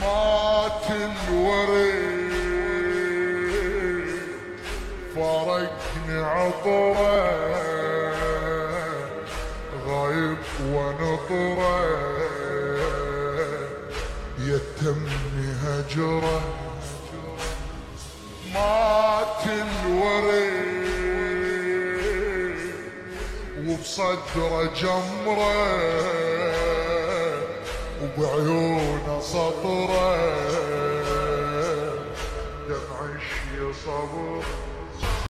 مات الوريد فارقني عطره غايب ونطره يتمني هجره مات الوريد وبصدره جمره وبعيونه سطره